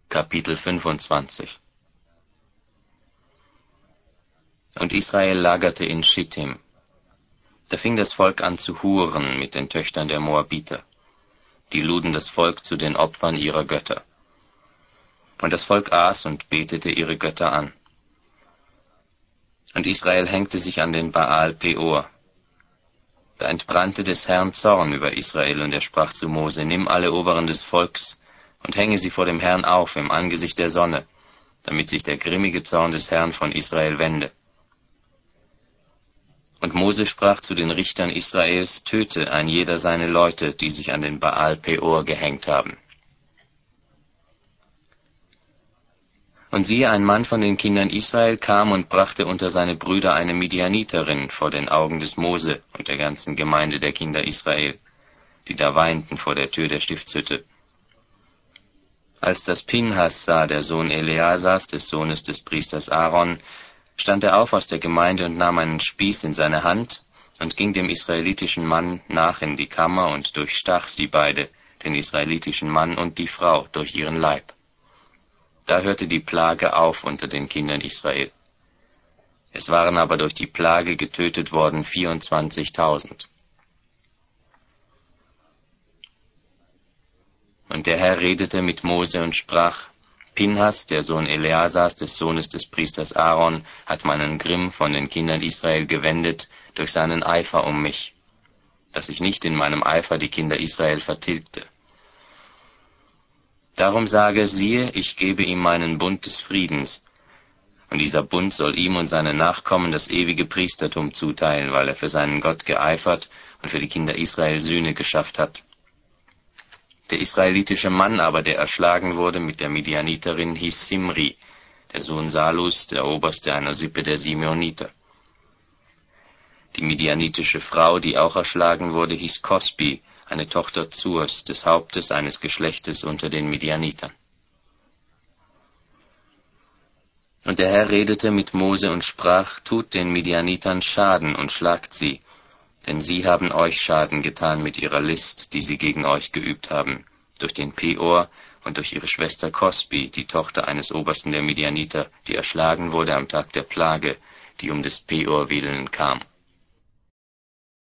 Kapitel 25. Und Israel lagerte in Schittim. Da fing das Volk an zu huren mit den Töchtern der Moabiter. Die luden das Volk zu den Opfern ihrer Götter. Und das Volk aß und betete ihre Götter an. Und Israel hängte sich an den Baal Peor. Da entbrannte des Herrn Zorn über Israel, und er sprach zu Mose: Nimm alle Oberen des Volks und hänge sie vor dem Herrn auf im Angesicht der Sonne, damit sich der grimmige Zorn des Herrn von Israel wende. Und Mose sprach zu den Richtern Israels: Töte ein jeder seine Leute, die sich an den Baal Peor gehängt haben. Und siehe, ein Mann von den Kindern Israel kam und brachte unter seine Brüder eine Midianiterin vor den Augen des Mose und der ganzen Gemeinde der Kinder Israel, die da weinten vor der Tür der Stiftshütte. Als das Pinhas sah, der Sohn Eleasars, des Sohnes des Priesters Aaron, stand er auf aus der Gemeinde und nahm einen Spieß in seine Hand und ging dem israelitischen Mann nach in die Kammer und durchstach sie beide, den israelitischen Mann und die Frau, durch ihren Leib. Da hörte die Plage auf unter den Kindern Israel. Es waren aber durch die Plage getötet worden 24.000. Und der Herr redete mit Mose und sprach: Pinhas, der Sohn Eleasars, des Sohnes des Priesters Aaron, hat meinen Grimm von den Kindern Israel gewendet durch seinen Eifer um mich, dass ich nicht in meinem Eifer die Kinder Israel vertilgte. Darum sage, siehe, ich gebe ihm meinen Bund des Friedens, und dieser Bund soll ihm und seinen Nachkommen das ewige Priestertum zuteilen, weil er für seinen Gott geeifert und für die Kinder Israel Sühne geschafft hat. Der israelitische Mann aber, der erschlagen wurde mit der Midianiterin, hieß Simri, der Sohn Salus, der Oberste einer Sippe der Simeoniter. Die midianitische Frau, die auch erschlagen wurde, hieß Kosbi, eine Tochter Zurs, des Hauptes eines Geschlechtes unter den Midianitern. Und der Herr redete mit Mose und sprach: Tut den Midianitern Schaden und schlagt sie, denn sie haben euch Schaden getan mit ihrer List, die sie gegen euch geübt haben, durch den Peor und durch ihre Schwester Kosbi, die Tochter eines Obersten der Midianiter, die erschlagen wurde am Tag der Plage, die um des Peor willen kam.